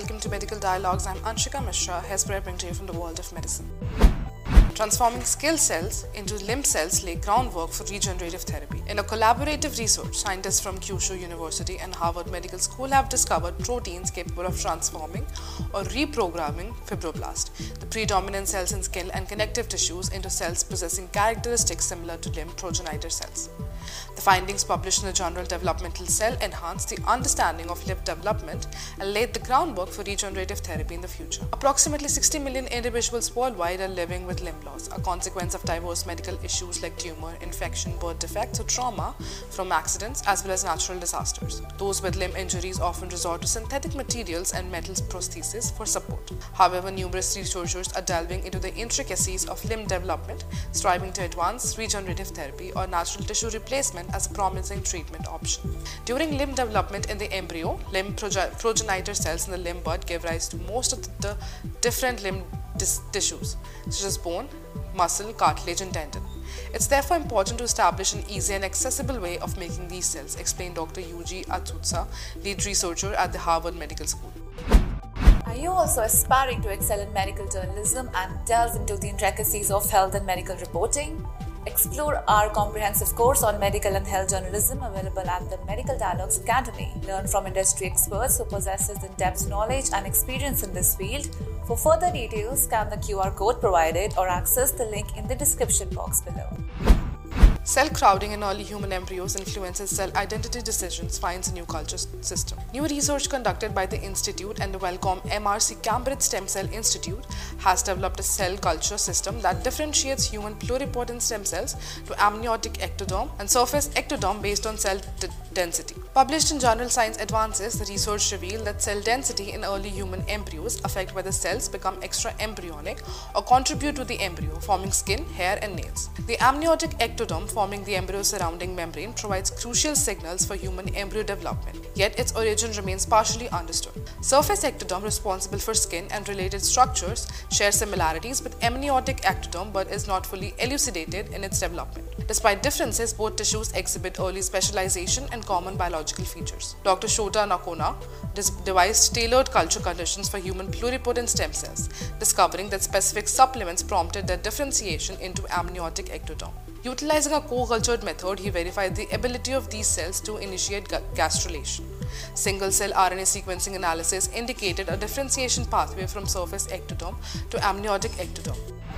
welcome to Medical Dialogues. I'm Anshika Mishra, hairspray bring to you from the world of medicine. Transforming skill cells into limb cells lay groundwork for regenerative therapy. In a collaborative research, scientists from Kyushu University and Harvard Medical School have discovered proteins capable of transforming or reprogramming fibroblast, the predominant cells in skin and connective tissues, into cells possessing characteristics similar to limb progenitor cells. The findings published in the journal Developmental Cell enhanced the understanding of limb development and laid the groundwork for regenerative therapy in the future. Approximately 60 million individuals worldwide are living with limb loss, a consequence of diverse medical issues like tumor, infection, birth defects, or trauma from accidents as well as natural disasters. Those with limb injuries often resort to synthetic materials and metal prostheses for support. However, numerous researchers are delving into the intricacies of limb development, striving to advance regenerative therapy or natural tissue replacement as a promising treatment option. During limb development in the embryo, limb progenitor cells in the limb bud give rise to most of the different limb tissues, such as bone, muscle, cartilage, and tendon. It's therefore important to establish an easy and accessible way of making these cells, explained Dr. Yuji Atsutsa, lead researcher at the Harvard Medical School. Are you also aspiring to excel in medical journalism and delve into the intricacies of health and medical reporting? Explore our comprehensive course on medical and health journalism available at the Medical Dialogues Academy. Learn from industry experts who possesses in-depth knowledge and experience in this field. For further details, scan the QR code provided or access the link in the description box below. Cell crowding in early human embryos influences cell identity decisions, finds a new culture system. New research conducted by the Institute and the Wellcome MRC Cambridge Stem Cell Institute has developed a cell culture system that differentiates human pluripotent stem cells to amniotic ectoderm and surface ectoderm based on cell density. Published in journal Science Advances, the research revealed that cell density in early human embryos affect whether cells become extra embryonic or contribute to the embryo, forming skin, hair, and nails. The amniotic ectoderm, forming the embryo surrounding membrane, provides crucial signals for human embryo development, yet its origin remains partially understood. Surface ectoderm, responsible for skin and related structures, shares similarities with amniotic ectoderm but is not fully elucidated in its development. Despite differences, both tissues exhibit early specialization and common biological features. Dr. Shota Nakona devised tailored culture conditions for human pluripotent stem cells, discovering that specific supplements prompted their differentiation into amniotic ectoderm. Utilizing a co-cultured method, he verified the ability of these cells to initiate gastrulation. Single-cell RNA sequencing analysis indicated a differentiation pathway from surface ectoderm to amniotic ectoderm.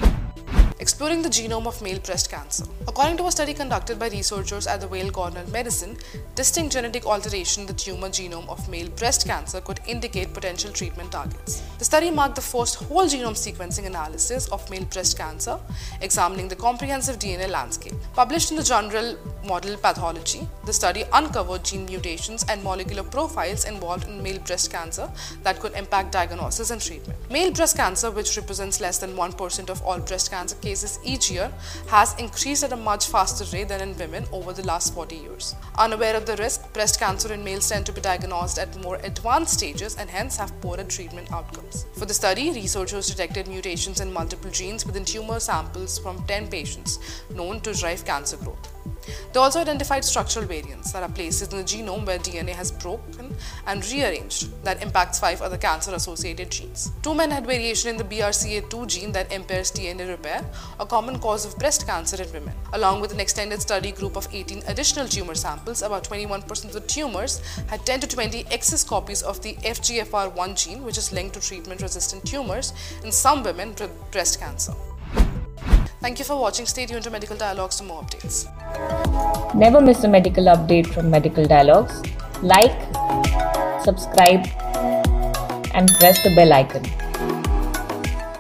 Exploring the genome of male breast cancer. According to a study conducted by researchers at the Weill Cornell Medicine, distinct genetic alteration in the tumor genome of male breast cancer could indicate potential treatment targets. The study marked the first whole genome sequencing analysis of male breast cancer, examining the comprehensive DNA landscape. Published in the journal Model Pathology, the study uncovered gene mutations and molecular profiles involved in male breast cancer that could impact diagnosis and treatment. Male breast cancer, which represents less than 1% of all breast cancer cases each year, has increased at a much faster rate than in women over the last 40 years. Unaware of the risk, breast cancer in males tend to be diagnosed at more advanced stages and hence have poorer treatment outcomes. For the study, researchers detected mutations in multiple genes within tumor samples from 10 patients known to drive cancer growth. They also identified structural variants, that are places in the genome where DNA has broken and rearranged, that impacts 5 other cancer-associated genes. 2 men had variation in the BRCA2 gene that impairs DNA repair, a common cause of breast cancer in women. Along with an extended study group of 18 additional tumor samples, about 21% of the tumors had 10 to 20 excess copies of the FGFR1 gene, which is linked to treatment-resistant tumors in some women with breast cancer. Thank you for watching. Stay tuned to Medical Dialogues for more updates. Never miss a medical update from Medical Dialogues. Like, subscribe, and press the bell icon.